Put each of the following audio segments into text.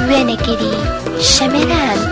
وێنەگیری شەمێنان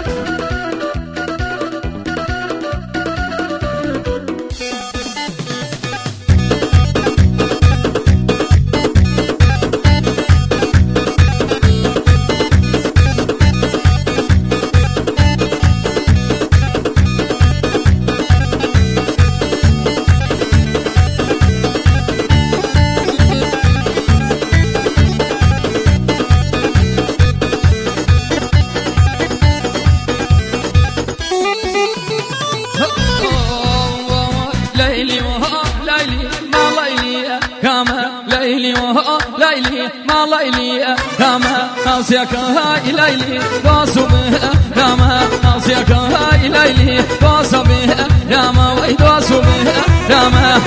ليلي ما ليلي كما ناسيك هاي ليلي واسمه كما ناسيك هاي ليلي واسمه كما ويد واسمه كما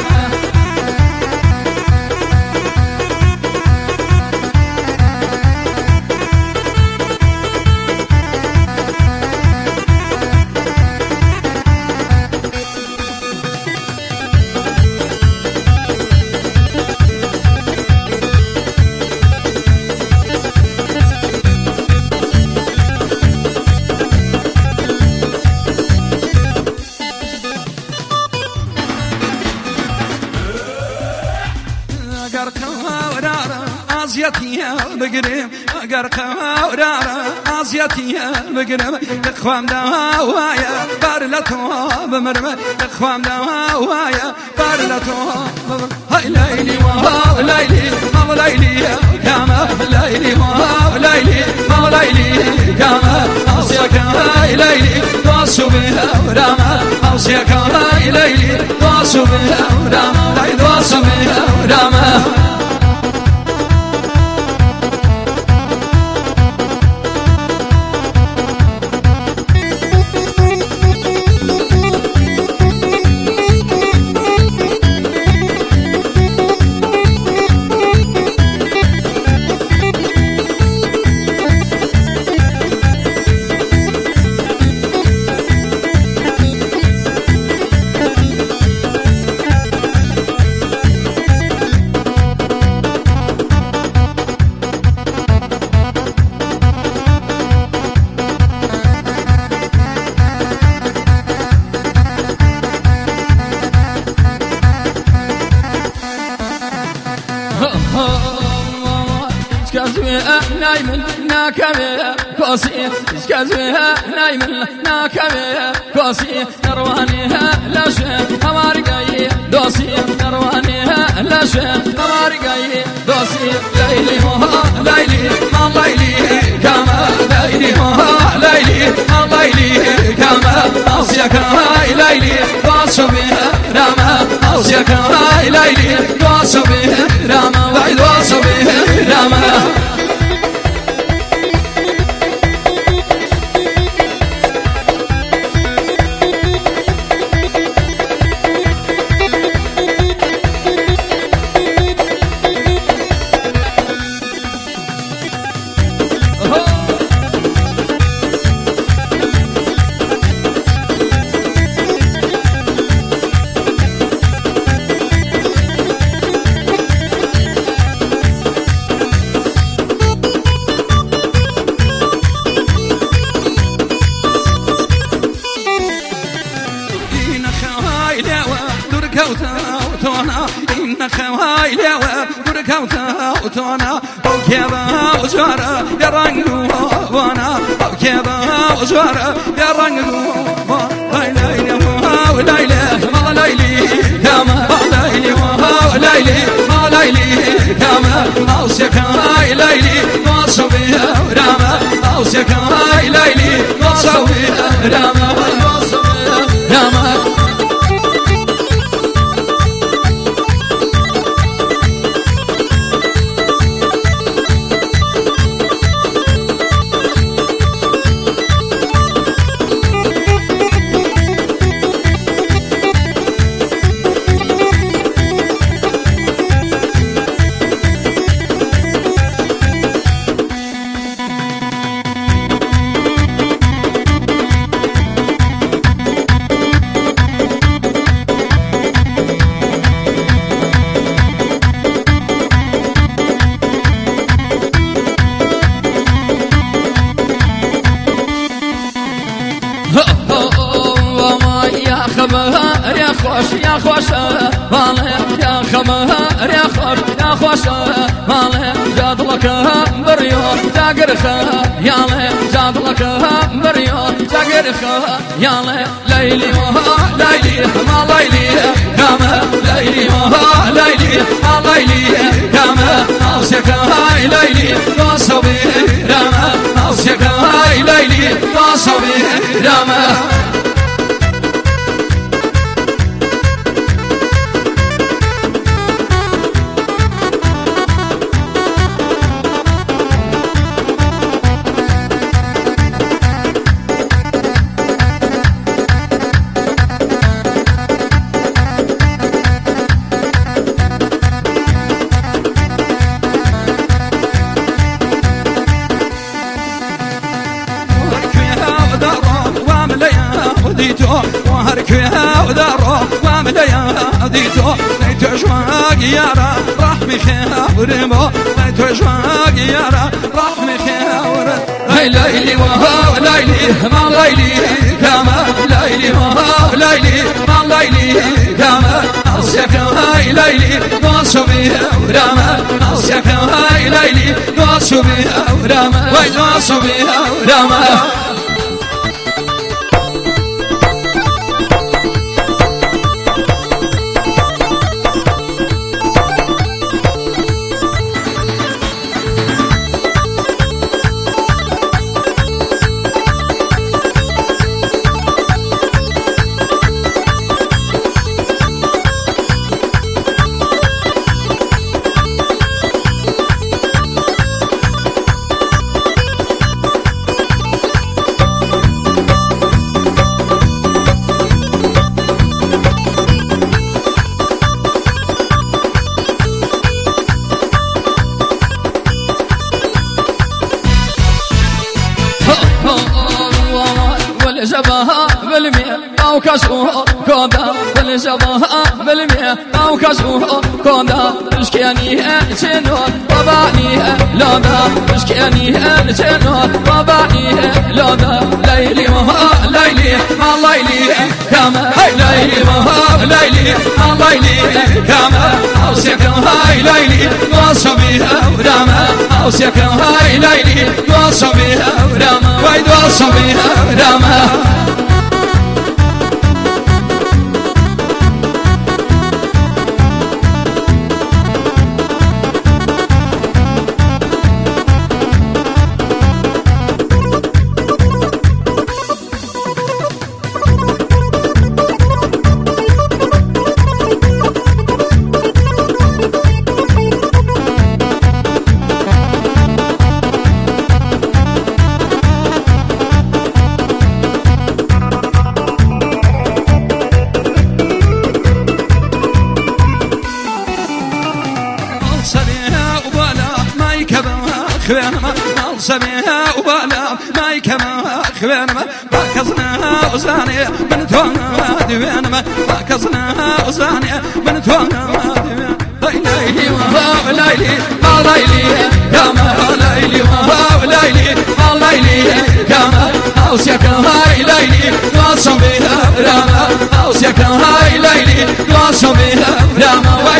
بقريم قرقها ورارة عصيتي بقريم اخوام دوايا بارلتها بمرمى اخوام دوايا بارلتها هاي ليلي وها ليلي ما ليلي كما ليلي وها ليلي ما ليلي كما عصيك هاي ليلي توصوا بها ورامة عصيك هاي ليلي توصوا بها ورامة لا يتوصوا بها ورامة نايم ناكمه كوسي اسكازها نايم ناكمه كوسي نروانيها لاشه همارقاي دوسي نروانيها لاشه همارقاي دوسي ليلي وها ليلي ما ليلي كما ليلي وها ليلي ما ليلي كما اوصيك هاي ليلي واصو بها راما اوصيك هاي ليلي واصو بها راما وعد واصو بها راما إن خواي لوا بركوتا وتونا وكيبا وجارة يرنجوا وانا وكيبا وجارة يرنجوا هاي ليلي وها ليلي ما ليلي كما ليلي وها ليلي ما ليلي كما اوسك هاي ليلي نوصو بها راما اوسك هاي ليلي نوصو بها راما نوصو بها راما ماله يا خمر يا خر يا خوش ماله جاد لك بريو جاقرخ ياله جاد لك بريو جاقرخ ياله ليلي وها ليلي ما ليلي كما ليلي وها ليلي ما ليلي كما ناصيك هاي ليلي وصبي رما ناصيك هاي ليلي وصبي رما وهركوها ودارو وامليا ديتو ليتو شواق يارا رحمي خاورمو ليتو شواق يارا رحمي خاورم هاي ليلي وها ليلي ما ليلي كما ليلي وها ليلي ما ليلي كما نصيك هاي ليلي نصبي ورما نصيك هاي ليلي نصبي ورما وي نصبي ورما والجبهة بالمية أو كسوه كودا والجبهة بالمية أو كسوه كودا مشكيانيها تنور وبانيها لودا مشكيانيها تنور وبانيها لودا ليلي وها ليلي ما ليلي كما ليلي وها ليلي ما ليلي كما أوسك هاي ليلي وصبيها ورما أوسك هاي ليلي وصبيها ورما ويد وصبيها ورما سبيها وبالا ما يكما خوانما باكزنا وزاني من تونا دوانما باكزنا وزاني من تونا دوان ليلي وها ليلي ما ليلي كما ليلي وها ليلي ما ليلي كما اوسيك هاي ليلي وصبيها راما اوسيك هاي ليلي وصبيها راما